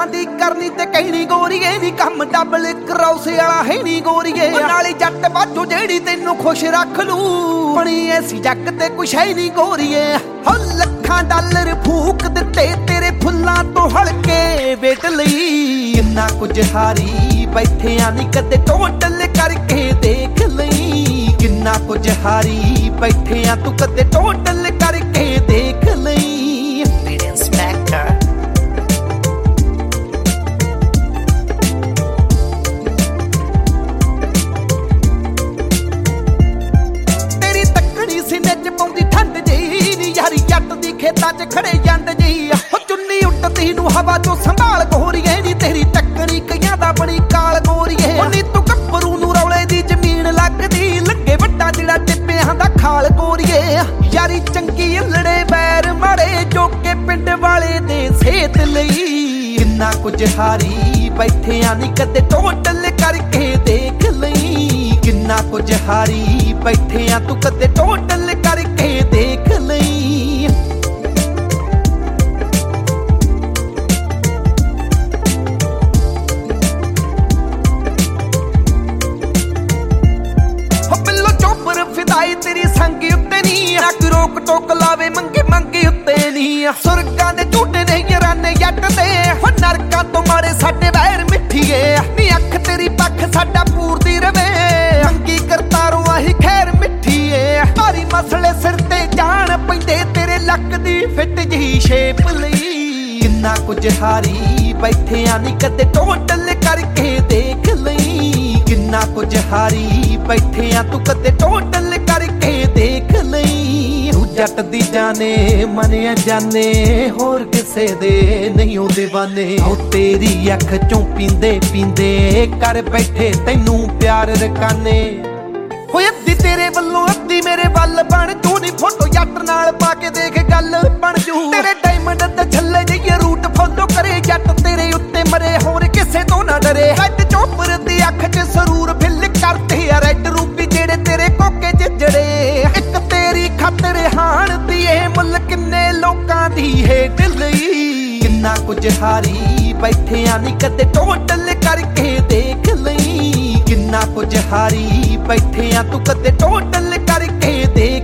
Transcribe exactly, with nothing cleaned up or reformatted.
ਲੱਖਾਂ ਦੀ ਕਰਨੀ ਤੇ ਕਹਿਣੀ ਗੋਰੀਏ ਨੀ ਕੰਮ ਡਬਲ ਕਰੌਸ ਵਾਲਾ ਹੈ ਨੀ ਗੋਰੀਏ ਨਾਲੇ ਜੱਟ ਬਾਝੋ ਜਿਹੜੀ ਤੈਨੂੰ ਖੁਸ਼ ਰੱਖ ਲੂ ਬਣੀ ਐਸੀ ਜੱਗ ਤੇ ਕੁਛ ਹੈ ਨੀ ਗੋਰੀਏ ਹੋ ਲੱਖਾਂ ਡਾਲਰ ਫੂਕ ਦਿੱਤੇ ਤੇਰੇ ਫੁੱਲਾਂ ਤੋਂ ਹਲਕੇ ਵੇਟ ਲਈ ਕਿੰਨਾ ਕੁਝ ਹਾਰੀ ਬੈਠਿਆਂ ਨੀ ਕਦੇ ਟੋਟਲ ਕਰਕੇ ਦੇਖ ਲਈ ਕਿੰਨਾ ਕੁਝ ਹਾਰੀ ਬੈਠਿਆਂ ਤੂੰ ਕਦੇ ਟੋਟਲ ਕਰਕੇ ਦੇਖ ਲਈ ਖੇਤਾਂ 'ਚ ਖੜੇ ਜੰਡ ਜੀ ਹੋ ਚੁੰਨੀ ਉੱਟਦੀ ਨੂੰ ਹਵਾ 'ਚੋਂ ਸੰਭਾਲ ਗੋਰੀਏ ਨੀ ਤੇਰੀ ਟੱਕਰੀ ਕਈਆਂ ਦਾ ਬਣੀ ਕਾਲ ਗੋਰੀਏ ਨੀ ਤੂੰ ਗੱਭਰੂ ਨੂੰ ਰੌਲੇ ਦੀ ਜ਼ਮੀਨ ਲੱਗਦੀ ਲੱਗੇ ਵੱਡਾ ਜਿਹੜਾ ਟਿੱਪਿਆਂ ਦਾ ਖਾਲ ਗੋਰੀਏ ਯਾਰੀ ਚੰਗੀ ਲੜੇ ਬੈਰ ਮਾੜੇ ਜੋ ਕੇ ਪਿੰਡ ਵਾਲੇ ਦੇ ਸੇਤ ਲਈ ਕਿੰਨਾ ਕੁਝ ਹਾਰੀ ਬੈਠਿਆਂ ਨੀ ਕਦੇ ਟੋਟਲ ਕਰਕੇ ਦੇਖ ਲਈ ਕਿੰਨਾ ਕੁਝ ਹਾਰੀ ਬੈਠਿਆਂ ਤੂੰ ਕਦੇ ਟੋਟਲ ਕਰਕੇ ਦੇਖ ਲਈ ਤੇਰੀ ਸੰਗੀ ਉੱਤੇ ਨੀ ਰੱਖ ਰੋਕ ਟੋਕ ਲਾਵੇ ਮੰਗੇ ਮੰਗੇ ਉੱਤੇ ਨੀ ਸੁਰਗਾਂ ਦੇ ਝੂਟੇ ਨੇ ਯਾਰਾਨੇ ਜੱਟ ਦੇ ਹੋ ਨਰਕਾਂ ਤੋਂ ਮਾਰੇ ਸਾਡੇ ਵੈਰ ਮਿੱਠੀਏ ਨੀ ਅੱਖ ਤੇਰੀ ਪੱਖ ਸਾਡਾ ਪੂਰਦੀ ਰਵੇ ਮੰਗੀ ਕਰਤਾਰੋਂ ਆਹੀ ਖੈਰ ਮਿੱਠੀਏ ਭਾਰੀ ਮਸਲੇ ਸਿਰ ਤੇ ਜਾਣ ਪੈਂਦੇ ਤੇਰੇ ਲੱਕ ਦੀ ਫਿੱਟ ਜਿਹੀ ਸ਼ੇਪ ਲਈ ਕਿੰਨਾ ਕੁਝ ਹਾਰੀ ਬੈਠਿਆਂ ਨੀ ਕਦੇ ਟੋਟਲ ਕਰਕੇ ਦੇਖ ਲਈ ਕਿੰਨਾ ਕੁਝ ਹਾਰੀ ਬੈਠਿਆਂ ਤੂੰ ਕਦੇ ਟੋਟਲ ਕਰਕੇ ਦੇਖ ਲਈ ਤੂੰ ਜੱਟ ਦੀ ਜਾਣੇ ਮੰਨਿਆ ਜਾਣੇ ਹੋਰ ਕਿਸੇ ਦੇ ਨਹੀਂ ਉਹ دیਵਾਨੇ ਉਹ ਤੇਰੀ ਅੱਖ ਚੋਂ ਪੀਂਦੇ ਪੀਂਦੇ ਕਰ ਬੈਠੇ ਤੈਨੂੰ ਪਿਆਰ ਰਕਾਨੇ ਹੋਏ ਅੱਧੀ ਤੇਰੇ ਵੱਲੋਂ ਅੱਧੀ ਮੇਰੇ ਵੱਲ ਬਣ ਜੂ ਨੀ ਫੋਟੋ ਜੱਟ ਨਾਲ ਪਾ ਕੇ ਦੇਖ ਗੱਲ ਬਣ ਜੂ ਤੇਰੇ ਡਾਇਮੰਡ ਤੇ ਛੱਲੇ ਜਿਹੇ ਰੂਟ ਫੋਲੋ ਕਰੇ ਜੱਟ ਤੇਰੇ ਉੱਤੇ ਮਰੇ ਹੋਰ ਕਿਸੇ ਤੋਂ ਨਾ ਡਰੇ ਹੈਡ ਚੋਪਰ ਦੀ ਅੱਖ 'ਚ ਸਰੂਰ ਫਿੱਲ ਕਰਤੇ ਆ ਰੈਡ ਰੂਪੀ ਜਿਹੜੇ ਤੇਰੇ ਕੋਕੇ ਜਿਹੜੇ ਇੱਕ ਤੇਰੀ ਖਾਤਰ ਹਾਣ ਦੀ ਇਹ ਮੁੱਲ ਕਿੰਨੇ ਲੋਕਾਂ ਦੀ ਹੇਠ ਲਈ ਕਿੰਨਾ ਕੁਝ ਹਾਰੀ ਬੈਠਿਆਂ ਨੀ ਕਦੇ ਟੋਟਲ ਕਰਕੇ ਦੇਖ ਲਈ ਕਿੰਨਾ ਕੁਝ ਹਾਰੀ ਬੈਠਿਆਂ ਤੂੰ ਕਦੇ ਟੋਟਲ ਕਰਕੇ ਦੇ